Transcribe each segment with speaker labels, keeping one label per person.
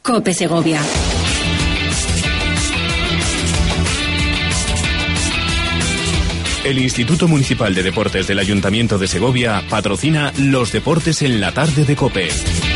Speaker 1: COPE Segovia.
Speaker 2: El Instituto Municipal de Deportes del Ayuntamiento de Segovia patrocina los deportes en la tarde de COPE.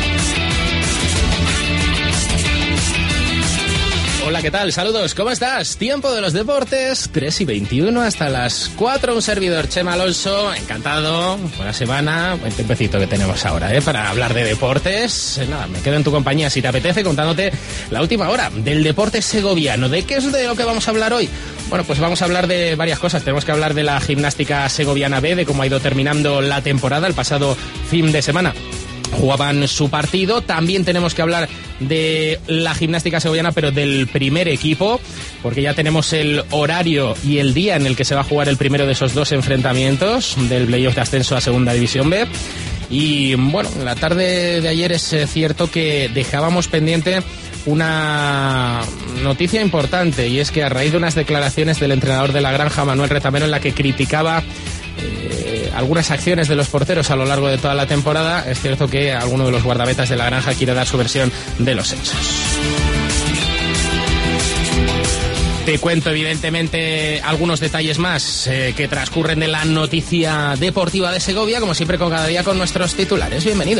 Speaker 3: Hola, ¿qué tal? Saludos, ¿cómo estás? Tiempo de los deportes, 3:21 hasta las 4. Un servidor, Chema Alonso, encantado. Buena semana, buen tiempecito que tenemos ahora, para hablar de deportes. Nada, me quedo en tu compañía si te apetece contándote la última hora del deporte segoviano. ¿De qué es de lo que vamos a hablar hoy? Bueno, pues vamos a hablar de varias cosas. Tenemos que hablar de la gimnástica segoviana B, de cómo ha ido terminando la temporada el pasado fin de semana. Jugaban su partido. También tenemos que hablar de la gimnástica segoviana, pero del primer equipo, porque ya tenemos el horario y el día en el que se va a jugar el primero de esos dos enfrentamientos del playoff de ascenso a Segunda División B. Y bueno, la tarde de ayer es cierto que dejábamos pendiente una noticia importante, y es que a raíz de unas declaraciones del entrenador de la Granja, Manuel Retamero, en la que criticaba algunas acciones de los porteros a lo largo de toda la temporada, es cierto que alguno de los guardametas de la Granja quiere dar su versión de los hechos. Te cuento, evidentemente, algunos detalles más que transcurren de la noticia deportiva de Segovia, como siempre, con cada día con nuestros titulares. Bienvenidos.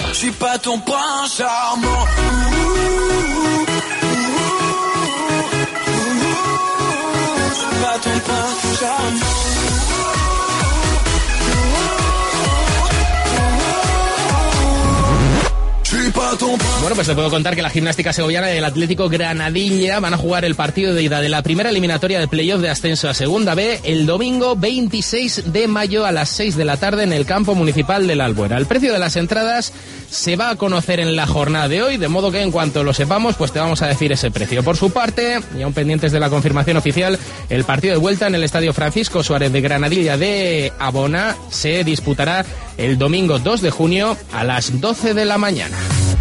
Speaker 3: Bueno, pues te puedo contar que la gimnástica segoviana y el Atlético Granadilla van a jugar el partido de ida de la primera eliminatoria de playoff de ascenso a Segunda B el domingo 26 de mayo a las 6 de la tarde en el campo municipal de la Albuera. El precio de las entradas se va a conocer en la jornada de hoy, de modo que en cuanto lo sepamos, pues te vamos a decir ese precio. Por su parte, y aún pendientes de la confirmación oficial, el partido de vuelta en el Estadio Francisco Suárez de Granadilla de Abona se disputará el domingo 2 de junio a las 12 de la mañana.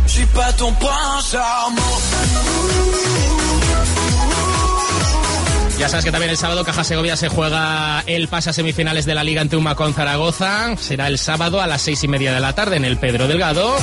Speaker 3: Ya sabes que también el sábado Caja Segovia se juega el pase a semifinales de la Liga ante Humacón Zaragoza. Será el sábado a las 6:30 de la tarde en el Pedro Delgado.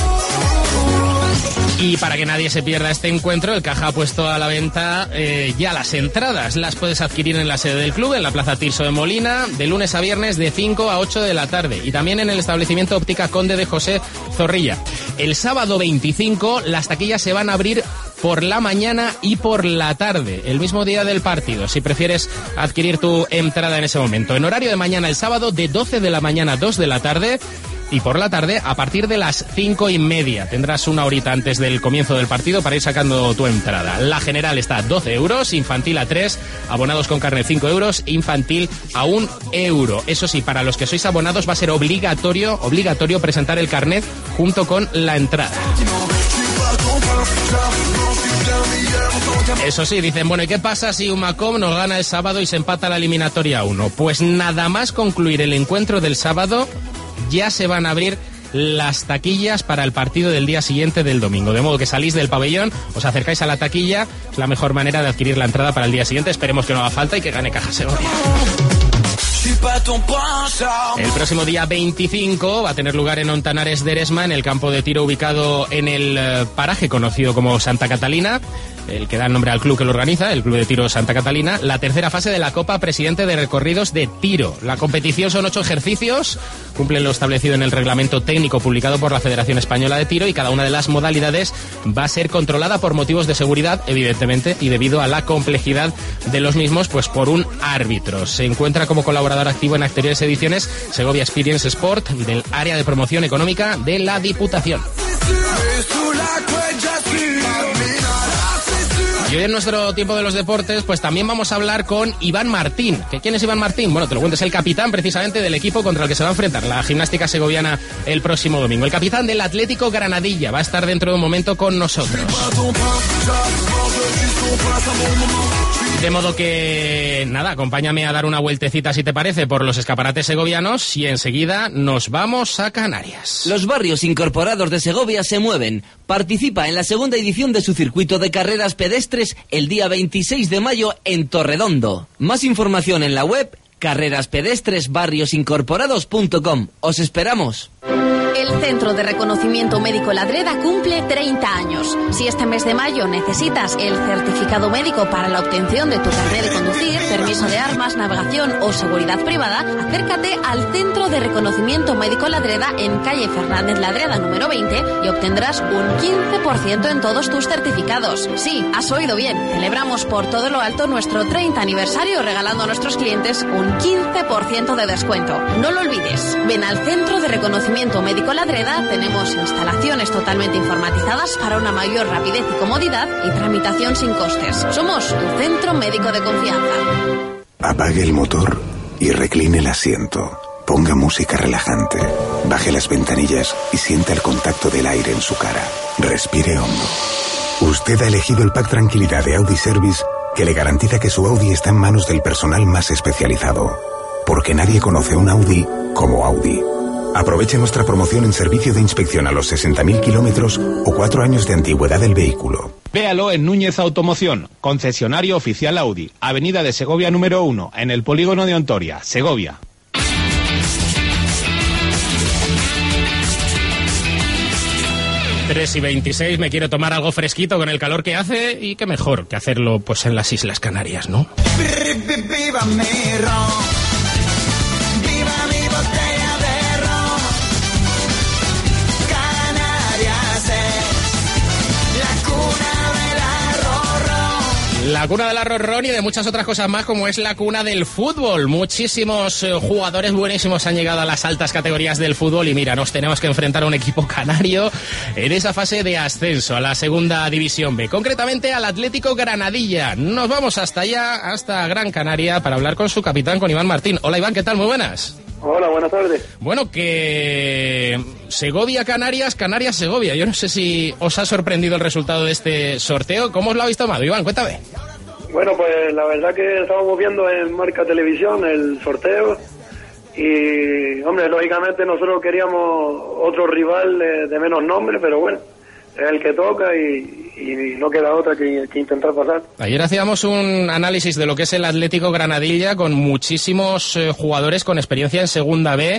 Speaker 3: Y para que nadie se pierda este encuentro, el Caja ha puesto a la venta ya las entradas. Las puedes adquirir en la sede del club, en la Plaza Tirso de Molina, de lunes a viernes de 5 a 8 de la tarde. Y también en el establecimiento Óptica Conde de José Zorrilla. El sábado 25 las taquillas se van a abrir por la mañana y por la tarde, el mismo día del partido, si prefieres adquirir tu entrada en ese momento. En horario de mañana el sábado de 12 de la mañana a 2 de la tarde. Y por la tarde, a partir de las 5:30, tendrás una horita antes del comienzo del partido para ir sacando tu entrada. La general está a 12 euros, infantil a 3, abonados con carnet 5 euros, infantil a 1 euro. Eso sí, para los que sois abonados va a ser obligatorio presentar el carnet junto con la entrada. Eso sí, dicen, bueno, ¿y qué pasa si Humacón nos gana el sábado y se empata la eliminatoria a 1? Pues nada más concluir el encuentro del sábado, ya se van a abrir las taquillas para el partido del día siguiente del domingo. De modo que salís del pabellón, os acercáis a la taquilla, es la mejor manera de adquirir la entrada para el día siguiente. Esperemos que no haga falta y que gane Caja Segovia. El próximo día 25 va a tener lugar en Ontanares de Eresma, en el campo de tiro ubicado en el paraje conocido como Santa Catalina, el que da el nombre al club que lo organiza, el Club de Tiro Santa Catalina, la tercera fase de la Copa Presidente de Recorridos de Tiro. La competición son 8 ejercicios, cumplen lo establecido en el reglamento técnico publicado por la Federación Española de Tiro, y cada una de las modalidades va a ser controlada por motivos de seguridad, evidentemente, y debido a la complejidad de los mismos, pues por un árbitro. Se encuentra como colaborador activo en anteriores ediciones Segovia Experience Sport, del área de promoción económica de la Diputación. Y hoy en nuestro tiempo de los deportes, pues también vamos a hablar con Iván Martín. ¿Quién es Iván Martín? Bueno, te lo cuento, es el capitán precisamente del equipo contra el que se va a enfrentar la gimnástica segoviana el próximo domingo. El capitán del Atlético Granadilla va a estar dentro de un momento con nosotros. De modo que, nada, acompáñame a dar una vueltecita, si te parece, por los escaparates segovianos y enseguida nos vamos a Canarias.
Speaker 4: Los barrios incorporados de Segovia se mueven. Participa en la segunda edición de su circuito de carreras pedestres el día 26 de mayo en Torredondo. Más información en la web carreraspedestresbarriosincorporados.com. ¡Os esperamos!
Speaker 1: El Centro de Reconocimiento Médico Ladreda cumple 30 años. Si este mes de mayo necesitas el certificado médico para la obtención de tu carnet de conducir, permiso de armas, navegación o seguridad privada, acércate al Centro de Reconocimiento Médico Ladreda en calle Fernández Ladreda número 20 y obtendrás un 15% en todos tus certificados. Sí, has oído bien. Celebramos por todo lo alto nuestro 30 aniversario regalando a nuestros clientes un 15% de descuento. No lo olvides. Ven al Centro de Reconocimiento Médico Ladreda, tenemos instalaciones totalmente informatizadas para una mayor rapidez y comodidad y tramitación sin costes. Somos tu centro médico de confianza.
Speaker 5: Apague el motor y recline el asiento. Ponga música relajante. Baje las ventanillas y sienta el contacto del aire en su cara. Respire hondo. Usted ha elegido el Pack Tranquilidad de Audi Service, que le garantiza que su Audi está en manos del personal más especializado. Porque nadie conoce un Audi como Audi. Aproveche nuestra promoción en servicio de inspección a los 60.000 kilómetros o 4 años de antigüedad del vehículo.
Speaker 6: Véalo en Núñez Automoción, concesionario oficial Audi, Avenida de Segovia número 1, en el polígono de Ontoria, Segovia.
Speaker 3: Tres y 26, me quiero tomar algo fresquito con el calor que hace y qué mejor que hacerlo pues en las Islas Canarias, ¿no?
Speaker 7: ¡Viva mi ron! ¡Viva mi botella de ron! Canarias es la cuna del arroz ron.
Speaker 3: La cuna del arroz ron y de muchas otras cosas más, como es la cuna del fútbol. Muchísimos jugadores buenísimos han llegado a las altas categorías del fútbol y mira, nos tenemos que enfrentar a un equipo canario en esa fase de ascenso a la segunda división B, concretamente al Atlético Granadilla. Nos vamos hasta allá, hasta Gran Canaria, para hablar con su capitán, con Iván Martín. Hola Iván, ¿qué tal? Muy buenas.
Speaker 8: Hola, buenas tardes.
Speaker 3: Bueno, que Segovia-Canarias, Canarias-Segovia. Yo no sé si os ha sorprendido el resultado de este sorteo. ¿Cómo os lo habéis tomado, Iván? Cuéntame.
Speaker 8: Bueno, pues la verdad que estábamos viendo en Marca Televisión el sorteo y, hombre, lógicamente nosotros queríamos otro rival de menos nombre, pero bueno, es el que toca y no queda otra que intentar pasar.
Speaker 3: Ayer hacíamos un análisis de lo que es el Atlético Granadilla con muchísimos jugadores con experiencia en Segunda B,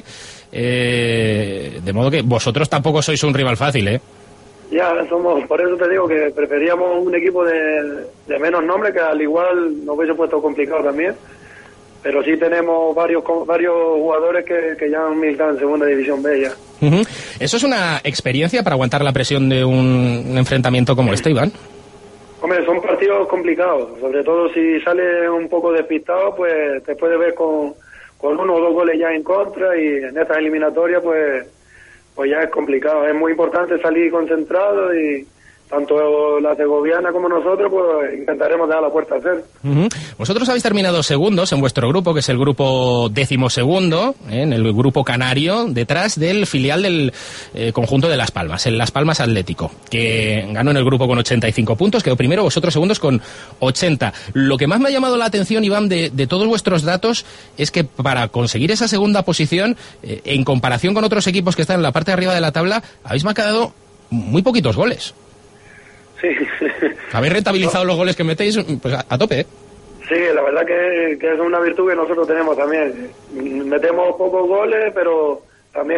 Speaker 3: de modo que vosotros tampoco sois un rival fácil, ¿eh?
Speaker 8: Ya somos, por eso te digo que preferíamos un equipo de menos nombre, que al igual nos hubiese puesto complicado también, pero sí tenemos varios jugadores que ya han militado en Segunda División B ya.
Speaker 3: Uh-huh. ¿Eso es una experiencia para aguantar la presión de un enfrentamiento como este, Iván?
Speaker 8: Hombre, son partidos complicados, sobre todo si sale un poco despistado, pues te puedes ver con 1 o 2 goles ya en contra, y en esta eliminatoria pues ya es complicado. Es muy importante salir concentrado y tanto la segoviana como nosotros pues intentaremos dar la puerta a hacer.
Speaker 3: Uh-huh. Vosotros habéis terminado segundos en vuestro grupo, que es el grupo 12º, en el grupo canario, detrás del filial del conjunto de Las Palmas, el Las Palmas Atlético, que ganó en el grupo con 85 puntos, quedó primero, vosotros segundos con 80. Lo que más me ha llamado la atención, Iván, de todos vuestros datos, es que para conseguir esa segunda posición, en comparación con otros equipos que están en la parte de arriba de la tabla, habéis marcado muy poquitos goles.
Speaker 8: Sí.
Speaker 3: Habéis rentabilizado los goles que metéis pues a tope, ¿eh?
Speaker 8: Sí, la verdad que es una virtud que nosotros tenemos también. Metemos pocos goles, pero también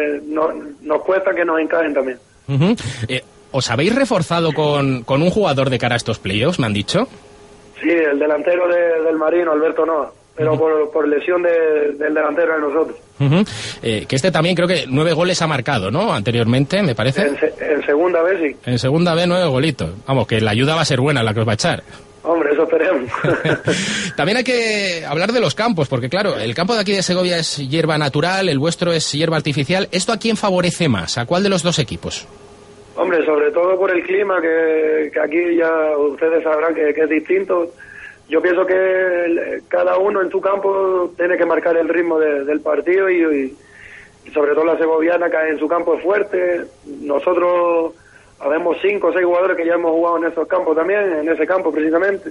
Speaker 8: nos cuesta que nos encajen también.
Speaker 3: Uh-huh. ¿Os habéis reforzado con un jugador de cara a estos playoffs, me han dicho?
Speaker 8: Sí, el delantero del Marino, Alberto Noa, pero por lesión del delantero de nosotros.
Speaker 3: Uh-huh. Que este también creo que 9 goles ha marcado, ¿no? Anteriormente, me parece.
Speaker 8: En Segunda B, sí.
Speaker 3: En Segunda B, 9 golitos. Vamos, que la ayuda va a ser buena, la que os va a echar.
Speaker 8: Hombre, eso esperemos.
Speaker 3: También hay que hablar de los campos, porque claro, el campo de aquí de Segovia es hierba natural, el vuestro es hierba artificial. ¿Esto a quién favorece más? ¿A cuál de los dos equipos?
Speaker 8: Hombre, sobre todo por el clima, que aquí ya ustedes sabrán que es distinto. Yo pienso que cada uno en su campo tiene que marcar el ritmo del partido y sobre todo la segoviana, que en su campo es fuerte. Nosotros habemos 5 o 6 jugadores que ya hemos jugado en esos campos también, en ese campo precisamente.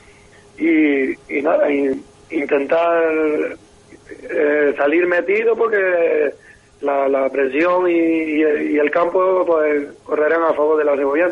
Speaker 8: Y nada, intentar salir metido, porque la presión y el campo pues correrán a favor de la segoviana.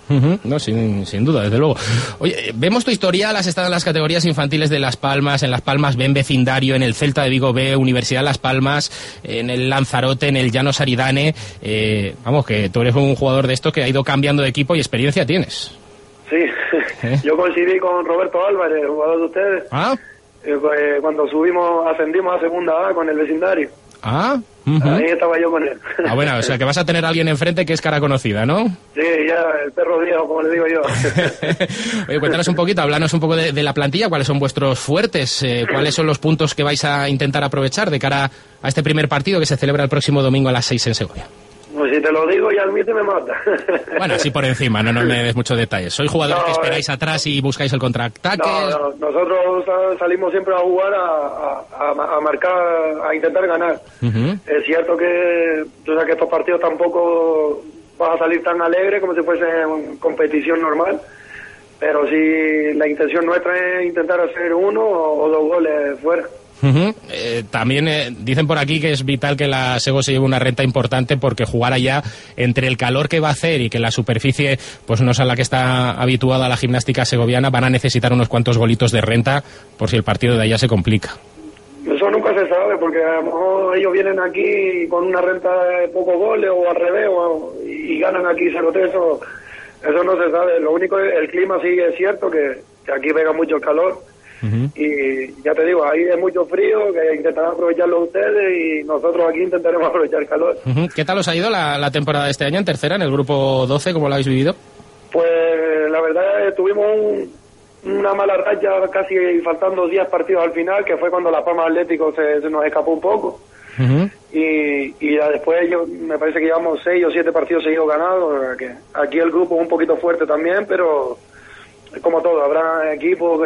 Speaker 3: No, sin duda, desde luego. Oye, vemos tu historial, has estado en las categorías infantiles de Las Palmas, en Las Palmas B, en vecindario, en el Celta de Vigo B, Universidad de Las Palmas, en el Lanzarote, en el Llanos Aridane. Vamos, que tú eres un jugador de esto que ha ido cambiando de equipo y experiencia tienes.
Speaker 8: Sí, yo coincidí con Roberto Álvarez, jugador de ustedes. Cuando ascendimos a segunda A con el vecindario. Ahí estaba yo con él.
Speaker 3: Bueno, o sea que vas a tener a alguien enfrente que es cara conocida, ¿no?
Speaker 8: Sí, ya, el perro viejo, como le digo yo.
Speaker 3: Oye, cuéntanos un poquito, háblanos un poco de la plantilla, cuáles son vuestros fuertes, cuáles son los puntos que vais a intentar aprovechar de cara a este primer partido que se celebra el próximo domingo a las 6 en Segovia.
Speaker 8: Pues si te lo digo, ya a mí te me mata.
Speaker 3: Bueno, así por encima, no me des muchos detalles. ¿Sois jugadores que esperáis atrás y buscáis el contraataque?
Speaker 8: No, nosotros salimos siempre a jugar, a marcar, a intentar ganar. Es cierto que tú sabes que estos partidos tampoco van a salir tan alegres como si fuese competición normal, pero sí la intención nuestra es intentar hacer 1 o 2 goles fuera.
Speaker 3: También dicen por aquí que es vital que la Sego se lleve una renta importante, porque jugar allá, entre el calor que va a hacer y que la superficie pues no es a la que está habituada la gimnástica segoviana, van a necesitar unos cuantos golitos de renta por si el partido de allá se complica.
Speaker 8: Eso nunca se sabe, porque a lo mejor ellos vienen aquí con una renta de pocos goles o al revés y ganan aquí 0-3. Eso no se sabe. Lo único es el clima, sí es cierto que aquí pega mucho el calor. Y ya te digo, ahí es mucho frío, que intentarán aprovecharlo ustedes y nosotros aquí intentaremos aprovechar el calor.
Speaker 3: ¿Qué tal os ha ido la temporada de este año en tercera, en el grupo 12? ¿Cómo lo habéis vivido?
Speaker 8: Pues la verdad tuvimos una mala racha, casi faltando 10 partidos al final, que fue cuando Las Palmas Atlético se nos escapó un poco. Y ya después me parece que llevamos 6 o 7 partidos seguidos ganados, que aquí el grupo es un poquito fuerte también, pero como todo, habrá equipos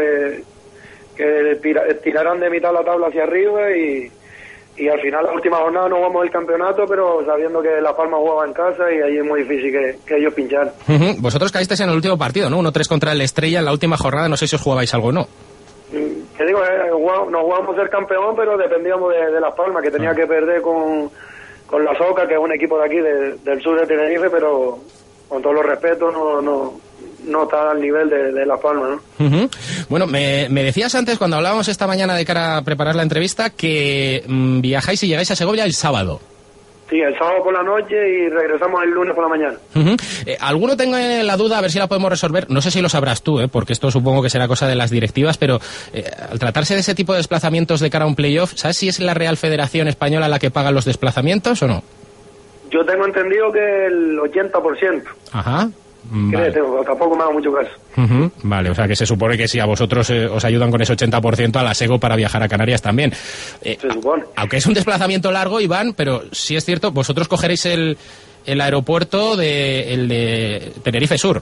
Speaker 8: que tirarán de mitad la tabla hacia arriba y al final la última jornada no jugamos el campeonato, pero sabiendo que La Palma jugaba en casa y ahí es muy difícil que ellos pincharan.
Speaker 3: Vosotros caísteis en el último partido, ¿no? 1-3 contra el Estrella en la última jornada, no sé si os jugabais algo o no.
Speaker 8: Te digo, nos jugamos ser campeón, pero dependíamos de Las Palmas, que tenía que perder con la Soca, que es un equipo de aquí del sur de Tenerife, pero con todos los respetos no está al nivel de Las Palmas, ¿no?
Speaker 3: Bueno, me decías antes, cuando hablábamos esta mañana de cara a preparar la entrevista, que viajáis y llegáis a Segovia el sábado.
Speaker 8: Sí, el sábado por la noche y regresamos el lunes por la mañana.
Speaker 3: Alguno tenga la duda, a ver si la podemos resolver. No sé si lo sabrás tú, porque esto supongo que será cosa de las directivas, pero al tratarse de ese tipo de desplazamientos de cara a un playoff, ¿sabes si es la Real Federación Española la que paga los desplazamientos o no?
Speaker 8: Yo tengo entendido que el 80%.
Speaker 3: Ajá.
Speaker 8: Vale. Tampoco me hago mucho caso.
Speaker 3: Vale, o sea que se supone que si a vosotros os ayudan con ese 80%, a la Sego para viajar a Canarias también.
Speaker 8: Se supone.
Speaker 3: Aunque es un desplazamiento largo, Iván, pero sí es cierto, vosotros cogeréis el aeropuerto de Tenerife Sur.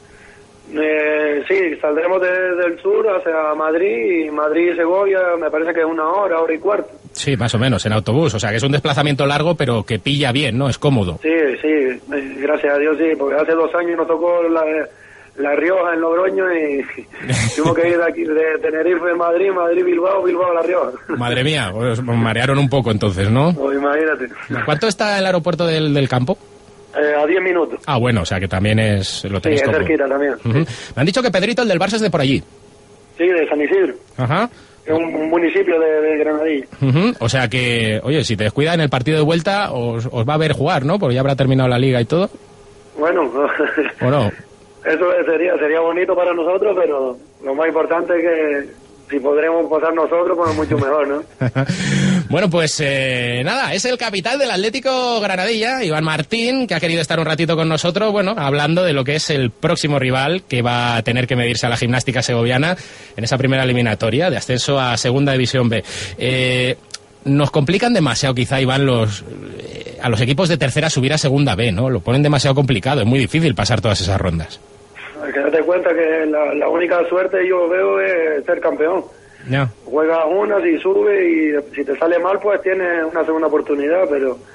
Speaker 8: Sí, saldremos del sur hacia Madrid, y Madrid y Segovia me parece que es 1 hora, 1 hora y cuarto.
Speaker 3: Sí, más o menos, en autobús, o sea que es un desplazamiento largo, pero que pilla bien, ¿no? Es cómodo.
Speaker 8: Sí, gracias a Dios sí, porque hace 2 años nos tocó la Rioja en Logroño y tuvimos que ir de aquí de Tenerife, Madrid, Bilbao, La Rioja.
Speaker 3: Madre mía, os marearon un poco entonces, ¿no?
Speaker 8: Pues imagínate.
Speaker 3: ¿Cuánto está el aeropuerto del campo?
Speaker 8: A 10 minutos.
Speaker 3: Ah, bueno, o sea que también lo tenéis
Speaker 8: sí, es cerquita también.
Speaker 3: Me han dicho que Pedrito, el del Barça, es de por allí.
Speaker 8: Sí, de San Isidro.
Speaker 3: Ajá.
Speaker 8: Es un municipio de Granadilla.
Speaker 3: O sea que, oye, si te descuida en el partido de vuelta, os va a ver jugar, ¿no? Porque ya habrá terminado la liga y todo.
Speaker 8: Bueno,
Speaker 3: ¿o no?
Speaker 8: Eso sería bonito para nosotros, pero lo más importante es que si podremos pasar nosotros, pues mucho mejor, ¿no?
Speaker 3: Bueno, pues nada, es el capitán del Atlético Granadilla, Iván Martín, que ha querido estar un ratito con nosotros, bueno, hablando de lo que es el próximo rival que va a tener que medirse a la gimnástica segoviana en esa primera eliminatoria de ascenso a Segunda División B. Nos complican demasiado, quizá, Iván, a los equipos de tercera subir a Segunda B, ¿no? Lo ponen demasiado complicado, es muy difícil pasar todas esas rondas.
Speaker 8: Hay que darte cuenta que la única suerte yo veo es ser campeón.
Speaker 3: Yeah.
Speaker 8: Juegas una, si sube y si te sale mal, pues tienes una segunda oportunidad, pero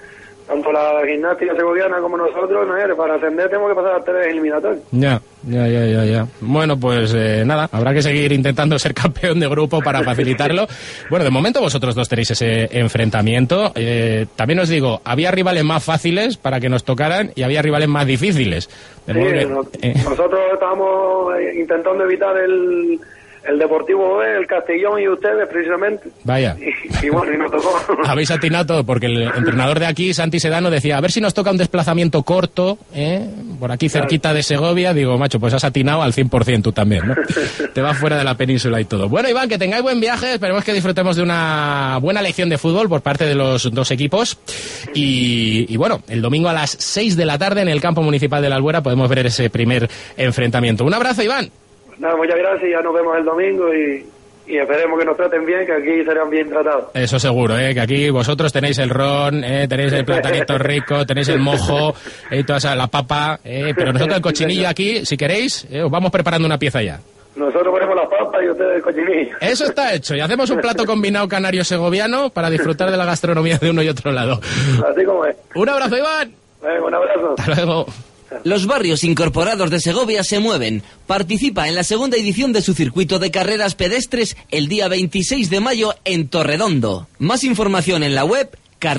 Speaker 8: tanto la gimnástica segoviana como nosotros, ¿no? Para ascender tenemos que pasar a 3 eliminatorios.
Speaker 3: Ya. Bueno, pues nada, habrá que seguir intentando ser campeón de grupo para facilitarlo. Bueno, de momento vosotros dos tenéis ese enfrentamiento. También os digo, había rivales más fáciles para que nos tocaran y había rivales más difíciles.
Speaker 8: Nosotros estábamos intentando evitar el Deportivo B, el Castellón y ustedes precisamente.
Speaker 3: Vaya.
Speaker 8: Y bueno, y nos tocó.
Speaker 3: Habéis atinado todo, porque el entrenador de aquí, Santi Sedano, decía, a ver si nos toca un desplazamiento corto, por aquí cerquita de Segovia. Digo, macho, pues has atinado al 100% tú también, ¿no? Te vas fuera de la península y todo. Bueno, Iván, que tengáis buen viaje, esperemos que disfrutemos de una buena lección de fútbol por parte de los dos equipos. Y bueno, el domingo a las 6 de la tarde en el campo municipal de la Albuera podemos ver ese primer enfrentamiento. Un abrazo, Iván.
Speaker 8: Nada, muchas gracias, ya nos vemos el domingo y esperemos que nos traten bien, que aquí serán bien tratados.
Speaker 3: Eso seguro, que aquí vosotros tenéis el ron, tenéis el platanito rico, tenéis el mojo, toda la papa, pero nosotros el cochinillo aquí, si queréis, os vamos preparando una pieza ya.
Speaker 8: Nosotros ponemos las papas y ustedes el cochinillo.
Speaker 3: Eso está hecho, y hacemos un plato combinado canario-segoviano para disfrutar de la gastronomía de uno y otro lado.
Speaker 8: Así como es.
Speaker 3: Un abrazo, Iván.
Speaker 8: Un abrazo.
Speaker 3: Hasta luego.
Speaker 4: Los barrios incorporados de Segovia se mueven. Participa en la segunda edición de su circuito de carreras pedestres el día 26 de mayo en Torredondo. Más información en la web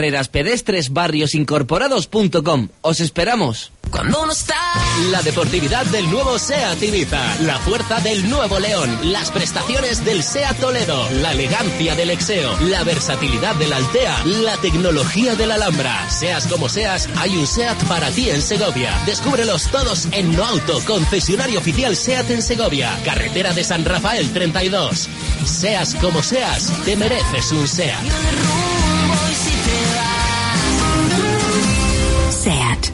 Speaker 4: carreraspedestresbarriosincorporados.com. Os esperamos.
Speaker 9: Cuando uno está... La deportividad del nuevo SEAT Ibiza, la fuerza del nuevo León, las prestaciones del SEAT Toledo, la elegancia del Exeo, la versatilidad del Altea, la tecnología del Alhambra. Seas como seas, hay un SEAT para ti en Segovia. Descúbrelos todos en No Auto, concesionario oficial SEAT en Segovia, carretera de San Rafael 32. Seas como seas, te mereces un SEAT.
Speaker 1: SEAT.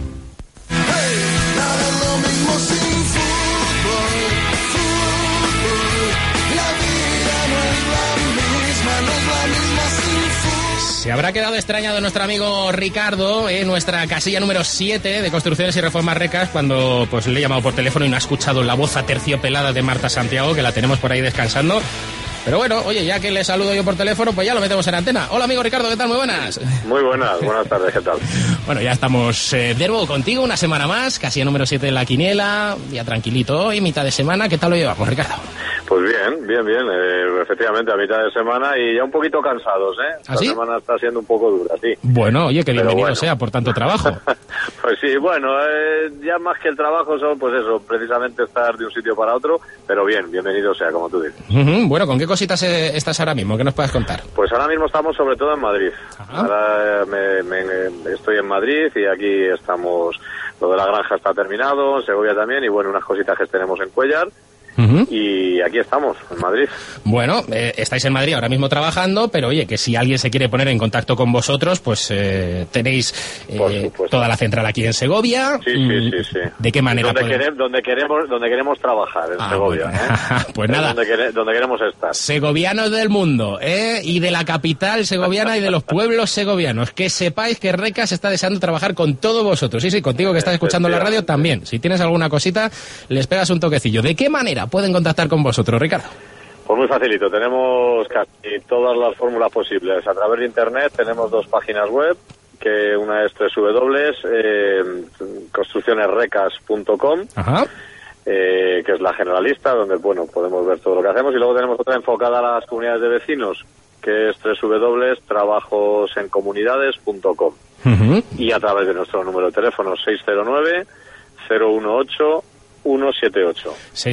Speaker 3: Se habrá quedado extrañado nuestro amigo Ricardo, nuestra casilla número 7 de Construcciones y Reformas Recas, cuando pues le he llamado por teléfono y no ha escuchado la voz aterciopelada de Marta Santiago, que la tenemos por ahí descansando. Pero bueno, oye, ya que le saludo yo por teléfono, pues ya lo metemos en antena. Hola, amigo Ricardo, ¿qué tal? Muy buenas.
Speaker 10: Muy buenas tardes, ¿qué tal?
Speaker 3: Bueno, ya estamos de nuevo contigo, una semana más, casilla número 7 de la quiniela, ya tranquilito hoy, mitad de semana. ¿Qué tal lo llevamos, Ricardo?
Speaker 10: Pues bien. Efectivamente, a mitad de semana y ya un poquito cansados, ¿eh?
Speaker 3: ¿Ah, sí?
Speaker 10: La semana está siendo un poco dura, sí.
Speaker 3: Bueno, oye, que bienvenido sea por tanto trabajo.
Speaker 10: Pues sí, bueno, ya más que el trabajo son, pues eso, precisamente estar de un sitio para otro, pero bien, bienvenido sea, como tú dices.
Speaker 3: Bueno, ¿con qué cositas estás ahora mismo? ¿Qué nos puedes contar?
Speaker 10: Pues ahora mismo estamos sobre todo en Madrid. Ajá. Ahora estoy en Madrid y aquí estamos, lo de la granja está terminado, en Segovia también, y bueno, unas cositas que tenemos en Cuéllar. Y aquí estamos, en Madrid.
Speaker 3: Bueno, estáis en Madrid ahora mismo trabajando, pero oye, que si alguien se quiere poner en contacto con vosotros, pues tenéis toda la central aquí en Segovia.
Speaker 10: Sí.
Speaker 3: ¿De qué manera?
Speaker 10: Donde queremos trabajar, en Segovia.
Speaker 3: Bueno. Pues nada.
Speaker 10: Donde queremos estar.
Speaker 3: Segovianos del mundo, y de la capital segoviana y de los pueblos segovianos. Que sepáis que Recas está deseando trabajar con todos vosotros. Sí, contigo que estás escuchando la radio también. Si tienes alguna cosita, les pegas un toquecillo. ¿De qué manera pueden contactar con vosotros, Ricardo?
Speaker 10: Pues muy facilito, tenemos casi todas las fórmulas posibles. A través de internet tenemos 2 páginas web, que una es www.construccionesrecas.com, que es la generalista, donde bueno podemos ver todo lo que hacemos, y luego tenemos otra enfocada a las comunidades de vecinos, que es www.trabajosencomunidades.com, y a través de nuestro número de teléfono 609 018 178.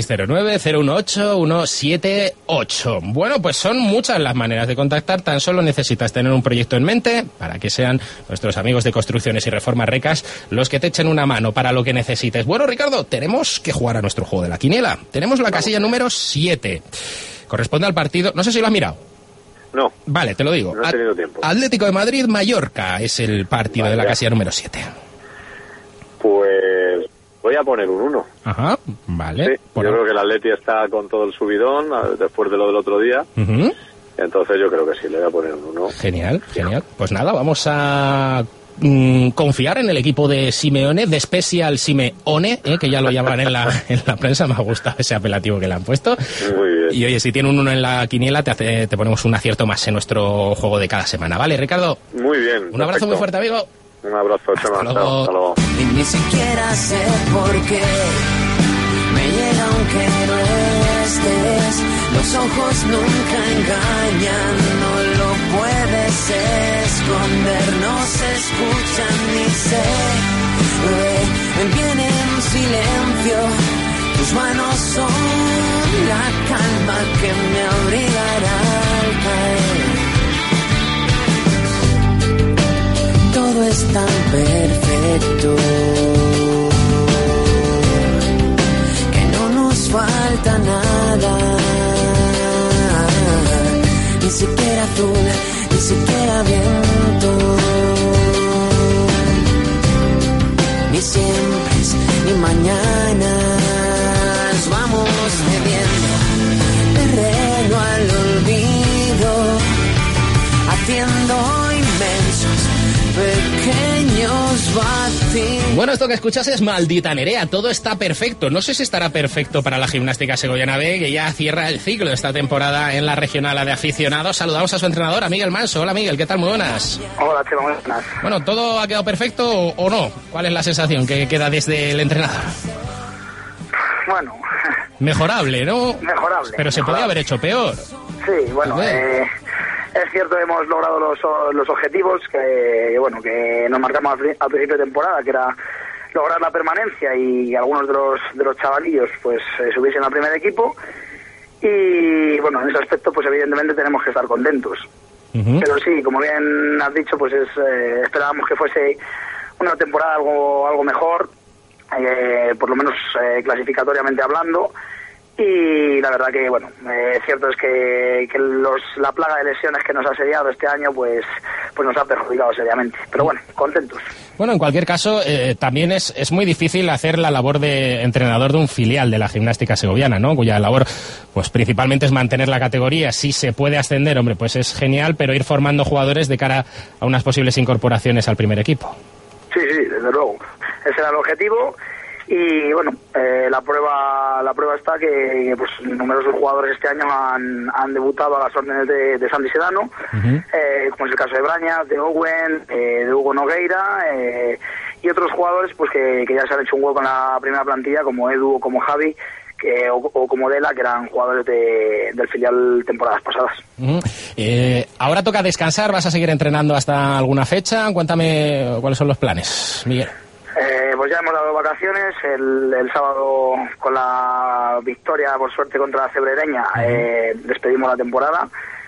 Speaker 3: 609-018-178. Bueno, pues son muchas las maneras de contactar. Tan solo necesitas tener un proyecto en mente para que sean nuestros amigos de Construcciones y Reformas Recas los que te echen una mano para lo que necesites. Bueno, Ricardo, tenemos que jugar a nuestro juego de la quiniela. Tenemos la casilla número 7. Corresponde al partido... No sé si lo has mirado.
Speaker 10: No.
Speaker 3: Vale, te lo digo.
Speaker 10: No he tenido tiempo.
Speaker 3: Atlético de Madrid-Mallorca es el partido de la casilla número 7.
Speaker 10: Pues... voy a poner un 1.
Speaker 3: Ajá, vale.
Speaker 10: Sí, yo creo que el Atleti está con todo el subidón después de lo del otro día. Entonces yo creo que sí, le voy a poner un 1.
Speaker 3: Genial. Pues nada, vamos a confiar en el equipo de Simeone, de Special Simeone, que ya lo llaman en la prensa. Me ha gustado ese apelativo que le han puesto.
Speaker 10: Muy bien.
Speaker 3: Y oye, si tiene un 1 en la quiniela, te ponemos un acierto más en nuestro juego de cada semana. ¿Vale, Ricardo?
Speaker 10: Muy bien.
Speaker 3: Un abrazo muy fuerte, amigo.
Speaker 10: Un abrazo, Chema.
Speaker 3: Hasta luego.
Speaker 10: Hasta luego.
Speaker 7: Y ni siquiera sé por qué me llega aunque no estés. Los ojos nunca engañan, no lo puedes esconder. No se escuchan ni se ve. Viene en silencio, tus manos son la calma que me abrigará al caer. Todo es tan perfecto que no nos falta nada, ni siquiera azul, ni siquiera viento, ni siempre, ni mañana. Vamos cediendo terreno al olvido, haciendo inmensos pequeños vacíos.
Speaker 3: Bueno, esto que escuchas es Maldita Nerea. Todo está perfecto. No sé si estará perfecto para la Gimnástica Segoviana B, que ya cierra el ciclo de esta temporada en la regional A de aficionados. Saludamos a su entrenador, a Miguel Manso. Hola, Miguel, ¿qué tal? Muy buenas.
Speaker 11: Hola, Chema, buenas.
Speaker 3: Bueno, ¿todo ha quedado perfecto o no? ¿Cuál es la sensación que queda desde el entrenador?
Speaker 11: Bueno...
Speaker 3: Mejorable, ¿no?
Speaker 11: Mejorable.
Speaker 3: Pero se podía haber hecho peor.
Speaker 11: Sí, bueno, es cierto que hemos logrado los objetivos que nos marcamos al principio de temporada, que era lograr la permanencia y algunos de los chavalillos pues subiesen al primer equipo. Y bueno, en ese aspecto pues evidentemente tenemos que estar contentos. Pero sí, como bien has dicho, pues esperábamos que fuese una temporada algo mejor, por lo menos clasificatoriamente hablando. Y la verdad que, bueno, cierto es que la plaga de lesiones que nos ha asediado este año, pues nos ha perjudicado seriamente. Pero bueno, contentos.
Speaker 3: Bueno, en cualquier caso, también es muy difícil hacer la labor de entrenador de un filial de la Gimnástica Segoviana, ¿no? Cuya labor, pues principalmente es mantener la categoría. Si se puede ascender, hombre, pues es genial, pero ir formando jugadores de cara a unas posibles incorporaciones al primer equipo.
Speaker 11: Sí, desde luego. Ese era el objetivo. Y bueno, la prueba está que pues numerosos jugadores este año han debutado a las órdenes de Santi Sedano, como es el caso de Brañas, de Owen, de Hugo Nogueira, y otros jugadores pues que ya se han hecho un hueco en la primera plantilla, como Edu o como Javi, o como Dela, que eran jugadores del filial temporadas pasadas.
Speaker 3: Ahora toca descansar, ¿vas a seguir entrenando hasta alguna fecha? Cuéntame cuáles son los planes, Miguel.
Speaker 11: Pues ya hemos dado vacaciones, el sábado con la victoria por suerte contra la Cebrereña despedimos la temporada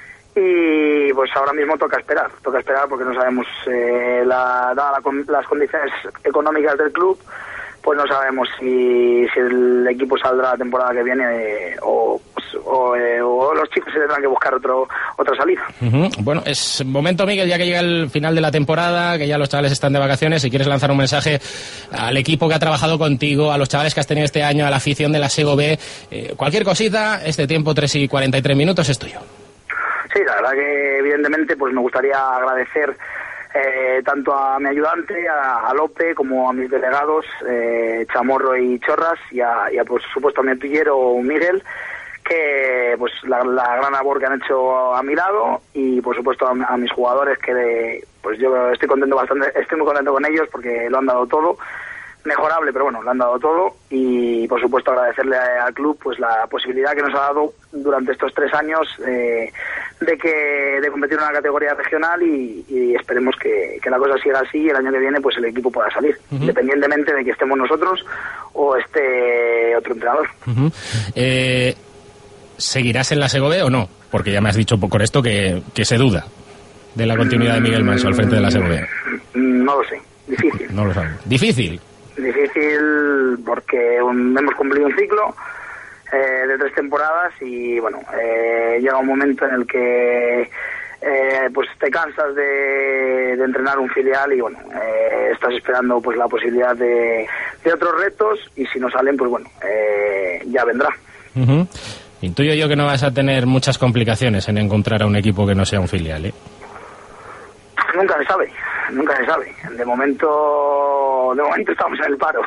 Speaker 11: y pues ahora mismo toca esperar porque no sabemos, dadas las condiciones económicas del club, pues no sabemos si el equipo saldrá la temporada que viene o los chicos se tendrán que buscar otra salida.
Speaker 3: Bueno, es momento, Miguel, ya que llega el final de la temporada, que ya los chavales están de vacaciones, si quieres lanzar un mensaje al equipo que ha trabajado contigo, a los chavales que has tenido este año, a la afición de la Sego B, cualquier cosita, este tiempo 3:43 es tuyo.
Speaker 11: Sí, la verdad que evidentemente pues me gustaría agradecer tanto a mi ayudante, a Lope, como a mis delegados, Chamorro y Chorras, y a por supuesto a mi artillero Miguel, que pues la gran labor que han hecho a mi lado, y por supuesto a mis jugadores, que pues yo estoy muy contento con ellos porque lo han dado todo, mejorable, pero bueno, lo han dado todo, y por supuesto agradecerle al club pues la posibilidad que nos ha dado durante estos 3 años de competir en una categoría regional, y esperemos que la cosa siga así y el año que viene pues el equipo pueda salir, independientemente de que estemos nosotros o esté otro entrenador.
Speaker 3: ¿Seguirás en la Sego B o no? Porque ya me has dicho por esto que se duda de la continuidad de Miguel Manso al frente de la Sego B.
Speaker 11: No lo sé, difícil.
Speaker 3: No lo sabes. ¿Difícil?
Speaker 11: Difícil porque hemos cumplido un ciclo de 3 temporadas y bueno, llega un momento en el que pues te cansas de entrenar un filial y bueno, estás esperando pues la posibilidad de otros retos, y si no salen pues bueno, ya vendrá.
Speaker 3: Intuyo yo que no vas a tener muchas complicaciones en encontrar a un equipo que no sea un filial, ¿eh?
Speaker 11: Nunca se sabe. De momento pero de momento estamos en el paro.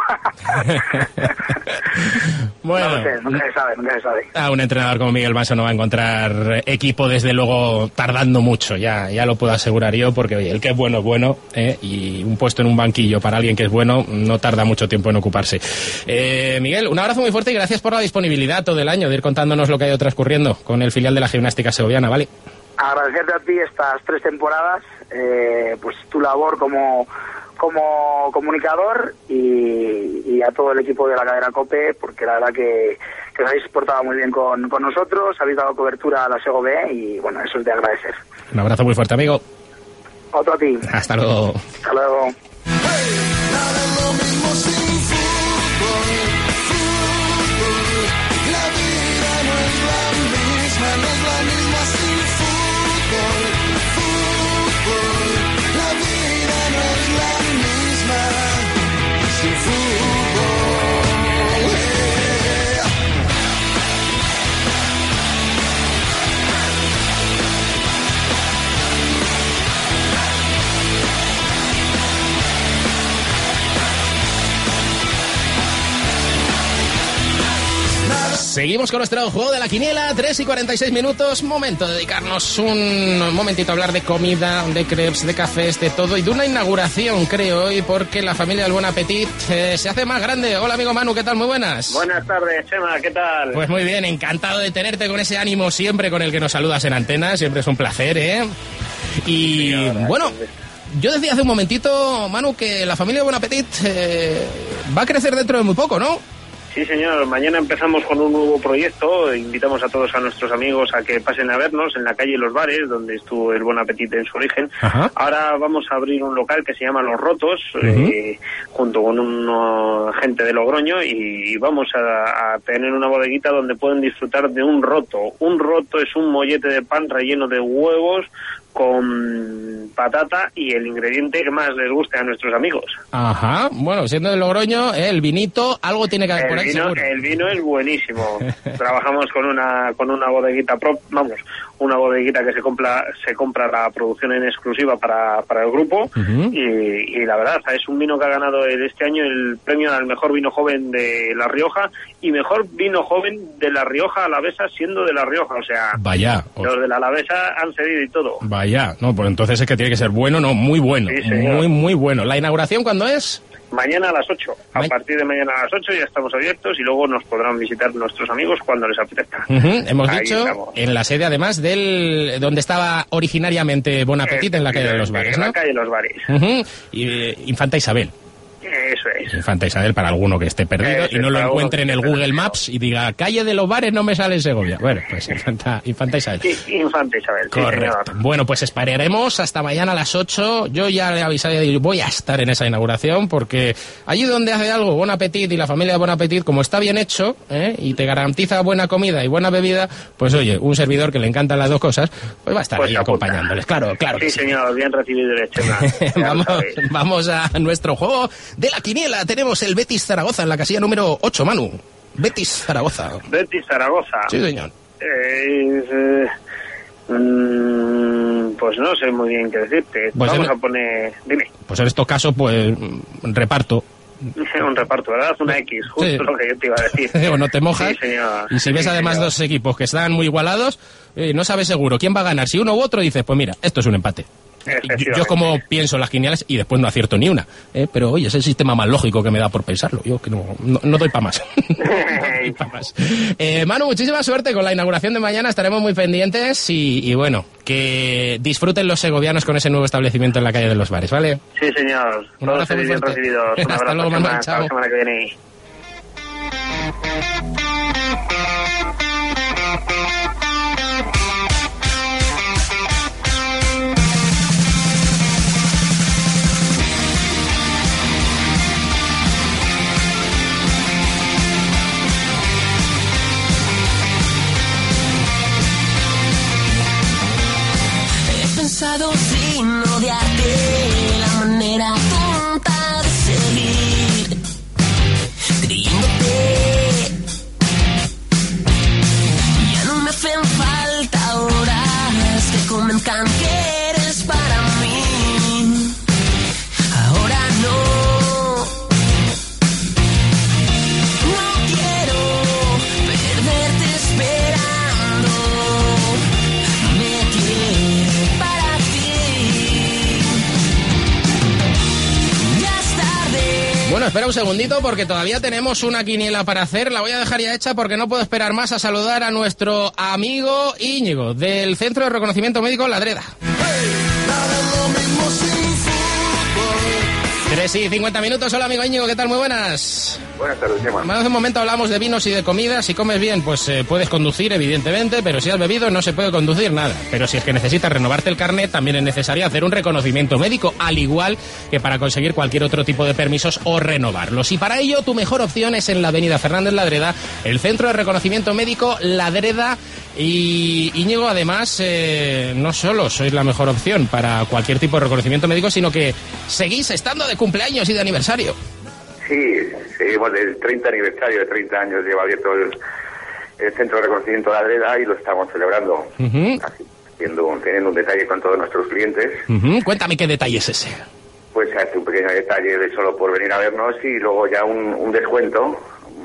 Speaker 3: Bueno,
Speaker 11: no lo sé, nunca se sabe.
Speaker 3: A un entrenador como Miguel Maso no va a encontrar equipo, desde luego, tardando mucho, ya lo puedo asegurar yo, porque oye, el que es bueno, y un puesto en un banquillo para alguien que es bueno no tarda mucho tiempo en ocuparse. Miguel, un abrazo muy fuerte y gracias por la disponibilidad todo el año de ir contándonos lo que ha ido transcurriendo con el filial de la Gimnástica Segoviana, ¿vale?
Speaker 11: Agradecerte a ti estas 3 temporadas, pues tu labor como comunicador y a todo el equipo de la cadena COPE, porque la verdad que os habéis portado muy bien con nosotros, habéis dado cobertura a la Sego B y bueno, eso es de agradecer.
Speaker 3: Un abrazo muy fuerte, amigo.
Speaker 11: Otro a ti.
Speaker 3: Hasta luego.
Speaker 11: Hasta luego.
Speaker 3: Seguimos con nuestro juego de la quiniela, 3:46, momento de dedicarnos un momentito a hablar de comida, de crepes, de cafés, de todo y de una inauguración, creo hoy, porque la familia del Bon Appetit se hace más grande. Hola amigo Manu, ¿qué tal? Muy buenas.
Speaker 12: Buenas tardes, Chema, ¿qué tal?
Speaker 3: Pues muy bien, encantado de tenerte con ese ánimo siempre con el que nos saludas en antena, siempre es un placer, Y sí, bueno, yo decía hace un momentito, Manu, que la familia del Bon Appetit va a crecer dentro de muy poco, ¿no?
Speaker 12: Sí, señor. Mañana empezamos con un nuevo proyecto. Invitamos a todos a nuestros amigos a que pasen a vernos en la calle Los Bares, donde estuvo el Bon Appetit en su origen. Ajá. Ahora vamos a abrir un local que se llama Los Rotos, junto con una gente de Logroño, y vamos a tener una bodeguita donde pueden disfrutar de un roto. Un roto es un mollete de pan relleno de huevos con patata y el ingrediente que más les guste a nuestros amigos.
Speaker 3: Ajá, bueno, siendo de Logroño, el vinito, algo tiene que haber por ahí, seguro.
Speaker 12: El vino es buenísimo. Trabajamos con una bodeguita una bodeguita que se compra la producción en exclusiva para el grupo, y la verdad, es un vino que ha ganado este año el premio al mejor vino joven de La Rioja y mejor vino joven de La Rioja Alavesa, siendo de La Rioja, o sea,
Speaker 3: vaya,
Speaker 12: los de la Alavesa han cedido y todo.
Speaker 3: Vaya, no, pues entonces es que tiene que ser bueno, no, muy bueno, sí, muy bueno. ¿La inauguración cuándo es?
Speaker 12: Mañana a las 8. A partir de mañana a las 8 ya estamos abiertos y luego nos podrán visitar nuestros amigos cuando les apetezca.
Speaker 3: Hemos dicho estamos. En la sede, además, donde estaba originariamente Bon Appetit, en la calle de los Bares, ¿no?
Speaker 12: En la calle de los Bares.
Speaker 3: Y Infanta Isabel.
Speaker 12: Eso es.
Speaker 3: Infanta Isabel, para alguno que esté perdido y no lo encuentre en el Google Maps y diga calle de los Bares no me sale en Segovia. Bueno, pues Infanta Isabel.
Speaker 12: Infanta Isabel,
Speaker 3: correcto.
Speaker 12: Sí,
Speaker 3: bueno, pues esperaremos hasta mañana a las 8. Yo ya le avisé, voy a estar en esa inauguración porque allí donde hace algo Bon Appetit y la familia de Bon Appetit, como está bien hecho y te garantiza buena comida y buena bebida, pues oye, un servidor que le encantan las dos cosas, pues va a estar ahí acompañándoles. Claro.
Speaker 12: Sí, señor, bien recibido el Chema.
Speaker 3: Vamos a nuestro juego de la quiniela. Tenemos el Betis Zaragoza en la casilla número 8, Manu. Betis Zaragoza.
Speaker 12: Betis Zaragoza.
Speaker 3: Sí, señor.
Speaker 12: Pues no sé muy bien qué decirte.
Speaker 3: Pues
Speaker 12: vamos a poner... Dime.
Speaker 3: Pues en estos casos, pues reparto.
Speaker 12: Un reparto, ¿verdad? Una X, justo lo que yo te iba a decir.
Speaker 3: O no te mojas.
Speaker 12: Sí, señor.
Speaker 3: Y si ves además dos equipos que están muy igualados, no sabes seguro quién va a ganar. Si uno u otro, dices, pues mira, esto es un empate. Yo como pienso las quinielas y después no acierto ni una, pero oye, es el sistema más lógico que me da por pensarlo. Yo que no doy para más. Manu, muchísima suerte con la inauguración de mañana, estaremos muy pendientes y bueno, que disfruten los segovianos con ese nuevo establecimiento en la calle de los Bares, ¿vale?
Speaker 12: Sí, señor.
Speaker 3: Un abrazo muy
Speaker 12: bien
Speaker 3: fuerte.
Speaker 12: recibidos. Un
Speaker 3: hasta luego, Manu. Chao.
Speaker 12: La semana que viene.
Speaker 7: Sin odiarte, la manera tonta de seguir, creyéndote
Speaker 3: espera un segundito porque todavía tenemos una quiniela para hacer. La voy a dejar ya hecha porque no puedo esperar más a saludar a nuestro amigo Íñigo del Centro de Reconocimiento Médico Ladreda. 3:50. Hola, amigo Íñigo, ¿qué tal? Muy buenas.
Speaker 10: Buenas tardes, Gemma.
Speaker 3: Hace un momento hablamos de vinos y de comida. Si comes bien, pues puedes conducir, evidentemente, pero si has bebido no se puede conducir nada. Pero si es que necesitas renovarte el carnet, también es necesario hacer un reconocimiento médico, al igual que para conseguir cualquier otro tipo de permisos o renovarlos. Y para ello, tu mejor opción es en la avenida Fernández Ladreda, el Centro de Reconocimiento Médico Ladreda. Y Íñigo, además, no solo sois la mejor opción para cualquier tipo de reconocimiento médico, sino que seguís estando de cumpleaños y de aniversario.
Speaker 13: Sí, seguimos del 30 aniversario, de 30 años lleva abierto el Centro de Reconocimiento Ladreda y lo estamos celebrando. Así, teniendo un detalle con todos nuestros clientes.
Speaker 3: Cuéntame qué detalle es ese.
Speaker 13: Pues hace un pequeño detalle de solo por venir a vernos y luego ya un descuento.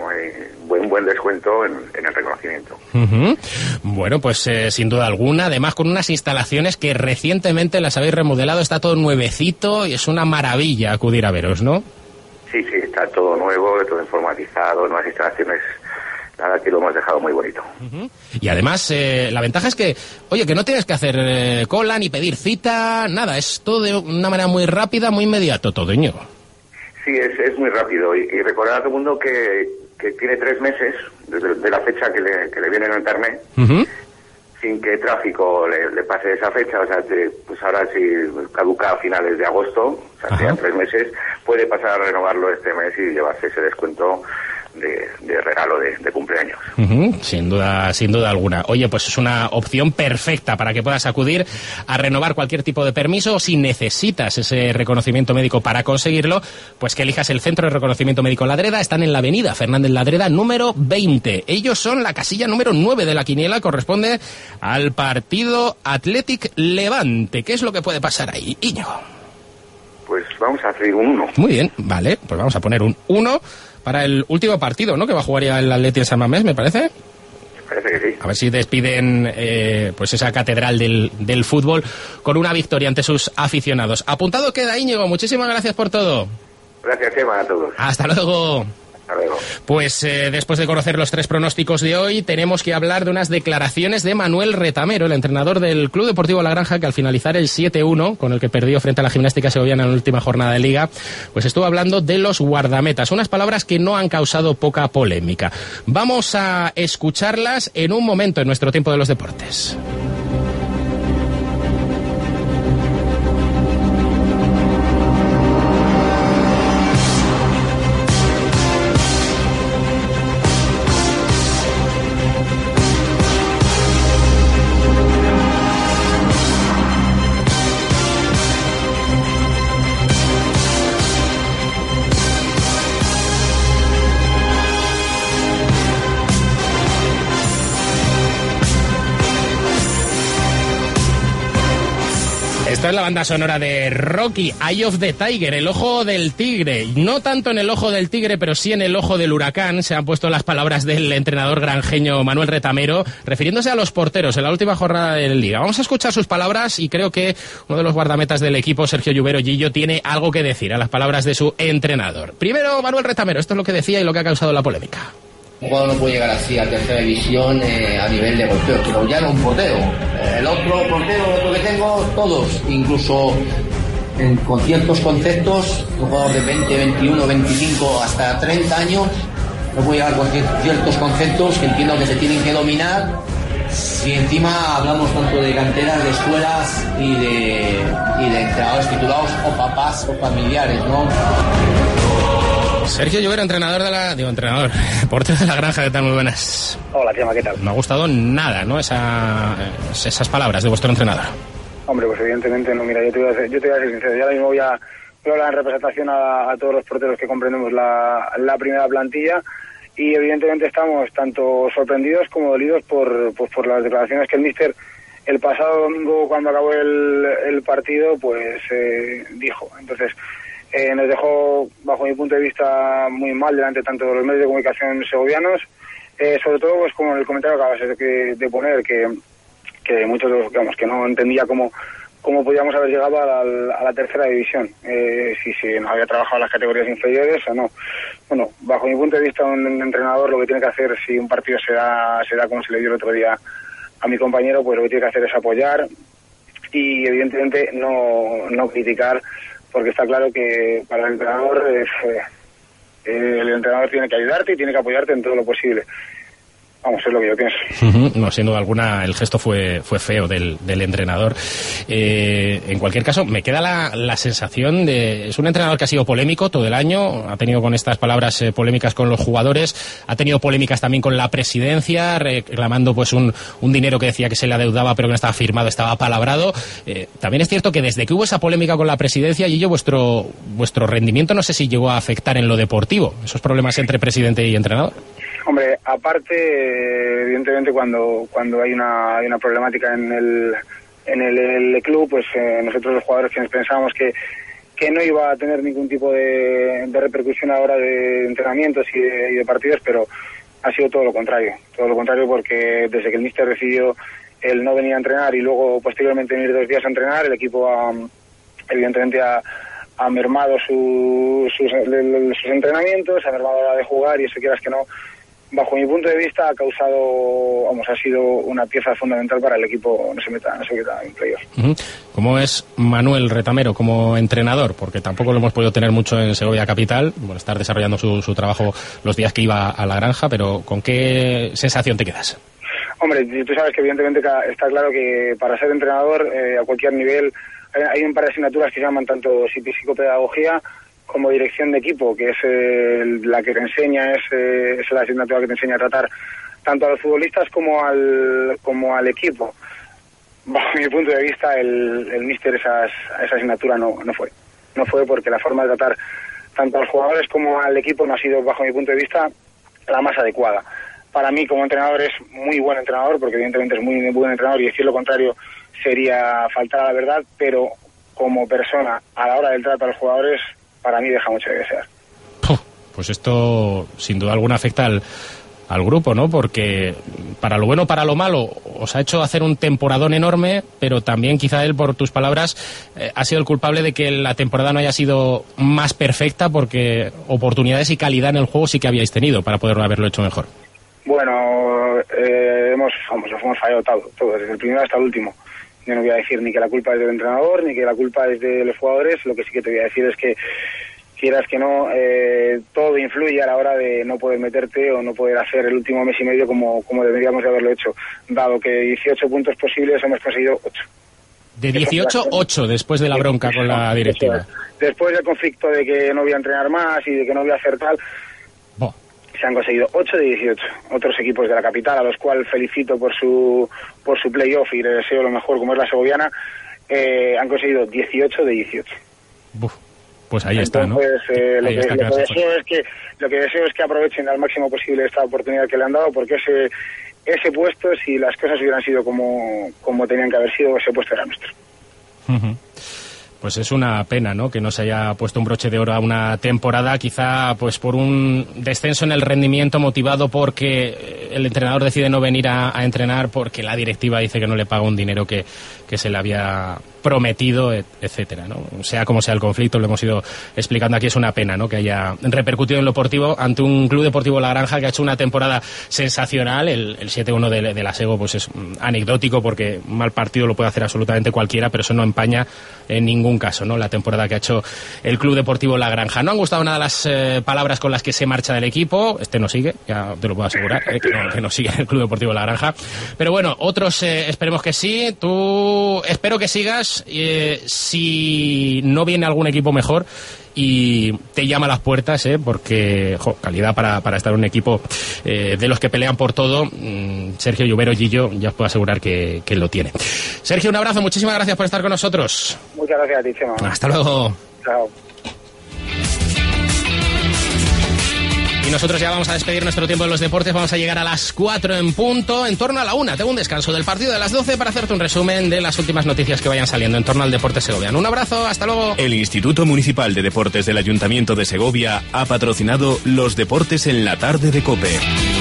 Speaker 13: Buen descuento en el reconocimiento.
Speaker 3: Bueno, pues sin duda alguna, además con unas instalaciones que recientemente las habéis remodelado, está todo nuevecito y es una maravilla acudir a veros, ¿no?
Speaker 13: Sí, está todo nuevo, todo informatizado, nuevas instalaciones, nada, que lo hemos dejado muy bonito.
Speaker 3: Y además, la ventaja es que, oye, que no tienes que hacer cola ni pedir cita, nada, es todo de una manera muy rápida, muy inmediato todo, Íñigo.
Speaker 13: Sí, es muy rápido y recordar a todo el mundo que tiene 3 meses desde la fecha que le viene en el carnet, sin que tráfico le pase esa fecha, o sea, pues ahora si caduca a finales de agosto, o sea, sean 3 meses, puede pasar a renovarlo este mes y llevarse ese descuento de regalo de cumpleaños.
Speaker 3: Sin duda alguna. Oye, pues es una opción perfecta para que puedas acudir a renovar cualquier tipo de permiso, o si necesitas ese reconocimiento médico para conseguirlo, pues que elijas el Centro de Reconocimiento Médico Ladreda. Están en la avenida Fernández Ladreda número 20. Ellos son la casilla número 9 de la quiniela, corresponde al partido Athletic Levante. ¿Qué es lo que puede pasar ahí, Íñigo?
Speaker 13: Pues vamos a hacer un 1.
Speaker 3: Muy bien, vale, pues vamos a poner un 1 para el último partido, ¿no? Que va a jugar ya el Atleti en San Mamés, me parece.
Speaker 13: Parece que sí.
Speaker 3: A ver si despiden pues esa catedral del fútbol con una victoria ante sus aficionados. Apuntado queda, Íñigo. Muchísimas gracias por todo.
Speaker 13: Gracias, Gemma, a todos.
Speaker 3: Hasta luego.
Speaker 13: Hasta luego.
Speaker 3: Pues después de conocer los 3 pronósticos de hoy, tenemos que hablar de unas declaraciones de Manuel Retamero, el entrenador del Club Deportivo La Granja, que al finalizar el 7-1, con el que perdió frente a la Gimnástica Segoviana en la última jornada de Liga, pues estuvo hablando de los guardametas, unas palabras que no han causado poca polémica. Vamos a escucharlas en un momento en nuestro tiempo de los deportes. Esta es la banda sonora de Rocky, Eye of the Tiger, el ojo del tigre. No tanto en el ojo del tigre, pero sí en el ojo del huracán. Se han puesto las palabras del entrenador granjeño Manuel Retamero, refiriéndose a los porteros en la última jornada de Liga. Vamos a escuchar sus palabras y creo que uno de los guardametas del equipo, Sergio Lluvero Gillo, tiene algo que decir a las palabras de su entrenador. Primero, Manuel Retamero, esto es lo que decía y lo que ha causado la polémica.
Speaker 14: Un jugador no puede llegar así a tercera división a nivel de golpeo, pero ya no un portero. El otro portero que tengo, todos, incluso con ciertos conceptos, un jugador de 20, 21, 25 hasta 30 años, no puede llegar con ciertos conceptos que entiendo que se tienen que dominar. Si encima hablamos tanto de canteras, de escuelas y de entrenadores titulados o papás o familiares, ¿no?
Speaker 3: Sergio Lluvero, portero de La Granja, ¿qué tal? Muy buenas.
Speaker 15: Hola, Chema, ¿qué tal?
Speaker 3: No ha gustado nada, ¿no? Esas palabras de vuestro entrenador.
Speaker 15: Hombre, pues evidentemente no. Mira, yo te voy a ser sincero. Yo ahora mismo voy a hablar en representación a todos los porteros que comprendemos la primera plantilla y evidentemente estamos tanto sorprendidos como dolidos por las declaraciones que el míster el pasado domingo, cuando acabó el partido, pues dijo. Entonces, nos dejó, bajo mi punto de vista, muy mal delante tanto de los medios de comunicación segovianos, sobre todo pues como el comentario que acabas de poner, que muchos, digamos, que no entendía cómo cómo podíamos haber llegado a la tercera división, si no había trabajado en las categorías inferiores o no. Bueno, bajo mi punto de vista, un entrenador lo que tiene que hacer, si un partido se da como se le dio el otro día a mi compañero, pues lo que tiene que hacer es apoyar y evidentemente no criticar, porque está claro que para el entrenador el entrenador tiene que ayudarte y tiene que apoyarte en todo lo posible. Vamos, es lo que yo pienso.
Speaker 3: No, sin duda alguna, el gesto fue feo del entrenador. En cualquier caso, me queda la sensación de... Es un entrenador que ha sido polémico todo el año, ha tenido con estas palabras polémicas con los jugadores, ha tenido polémicas también con la presidencia, reclamando pues un dinero que decía que se le adeudaba, pero que no estaba firmado, estaba palabrado. También es cierto que desde que hubo esa polémica con la presidencia, Guillo, vuestro rendimiento no sé si llegó a afectar en lo deportivo, esos problemas entre presidente y entrenador.
Speaker 15: Hombre, aparte, evidentemente cuando hay una problemática en el club, pues nosotros los jugadores quienes pensábamos que no iba a tener ningún tipo de repercusión a la hora de entrenamientos y de partidos, pero ha sido todo lo contrario porque desde que el míster decidió el no venir a entrenar y luego posteriormente venir 2 días a entrenar, el equipo evidentemente ha mermado sus entrenamientos, ha mermado la hora de jugar y eso quieras que no, bajo mi punto de vista ha sido una pieza fundamental para el equipo no se meta en playoffs.
Speaker 3: ¿Cómo es Manuel Retamero como entrenador? Porque tampoco lo hemos podido tener mucho en Segovia Capital, estar desarrollando su trabajo los días que iba a la granja, pero ¿con qué sensación te quedas?
Speaker 15: Hombre, tú sabes que evidentemente está claro que para ser entrenador a cualquier nivel hay un par de asignaturas que se llaman tanto psicopedagogía como dirección de equipo, que es la que te enseña, es la asignatura que te enseña a tratar tanto a los futbolistas como al equipo. Bajo mi punto de vista, el míster esa asignatura no fue porque la forma de tratar tanto a los jugadores como al equipo no ha sido, bajo mi punto de vista, la más adecuada. Para mí, como entrenador, es muy buen entrenador, porque evidentemente es muy buen entrenador y decir lo contrario sería faltar a la verdad, pero como persona, a la hora del trato a los jugadores, para mí deja mucho de desear.
Speaker 3: Pues esto, sin duda alguna, afecta al grupo, ¿no? Porque para lo bueno, para lo malo, os ha hecho hacer un temporadón enorme, pero también quizá él, por tus palabras, ha sido el culpable de que la temporada no haya sido más perfecta, porque oportunidades y calidad en el juego sí que habíais tenido para poder haberlo hecho mejor.
Speaker 15: Bueno, hemos fallado todo, desde el primero hasta el último. Yo no voy a decir ni que la culpa es del entrenador, ni que la culpa es de los jugadores. Lo que sí que te voy a decir es que, quieras que no, todo influye a la hora de no poder meterte o no poder hacer el último mes y medio como deberíamos de haberlo hecho. Dado que 18 puntos posibles hemos conseguido 8.
Speaker 3: De 18, 8 después de la bronca con la directiva.
Speaker 15: Después del conflicto de que no voy a entrenar más y de que no voy a hacer tal... Se han conseguido 8 de 18 otros equipos de la capital, a los cuales felicito por su playoff y les deseo lo mejor, como es la segoviana. Han conseguido 18 de 18.
Speaker 3: Pues ahí está, ¿no?
Speaker 15: Lo que deseo es que aprovechen al máximo posible esta oportunidad que le han dado, porque ese puesto, si las cosas hubieran sido como tenían que haber sido, ese puesto era nuestro.
Speaker 3: Pues es una pena, ¿no?, que no se haya puesto un broche de oro a una temporada, quizá pues por un descenso en el rendimiento motivado porque el entrenador decide no venir a entrenar porque la directiva dice que no le paga un dinero que se le había prometido, etcétera, ¿no? Sea como sea el conflicto, lo hemos ido explicando aquí, es una pena, ¿no?, que haya repercutido en lo deportivo ante un Club Deportivo La Granja que ha hecho una temporada sensacional. El 7-1 de la Sego pues es anecdótico porque mal partido lo puede hacer absolutamente cualquiera, pero eso no empaña en ningún caso, ¿no?, la temporada que ha hecho el Club Deportivo La Granja. No han gustado nada las palabras con las que se marcha del equipo. Este no sigue, ya te lo puedo asegurar, que no sigue el Club Deportivo La Granja. Pero bueno, otros esperemos que sí. Tú espero que sigas. Si no viene algún equipo mejor y te llama a las puertas, porque calidad para estar en un equipo de los que pelean por todo. Sergio Lluvero, Gillo, ya os puedo asegurar que lo tiene. Sergio, un abrazo, muchísimas gracias por estar con nosotros.
Speaker 15: Muchas gracias a ti, Chema.
Speaker 3: Hasta luego.
Speaker 15: Chao.
Speaker 3: Y nosotros ya vamos a despedir nuestro tiempo de los deportes. Vamos a llegar a las 4 en punto. En torno a la 1 tengo un descanso del partido de las 12 para hacerte un resumen de las últimas noticias que vayan saliendo en torno al deporte segoviano. Un abrazo, hasta luego.
Speaker 2: El Instituto Municipal de Deportes del Ayuntamiento de Segovia ha patrocinado los deportes en la tarde de COPE.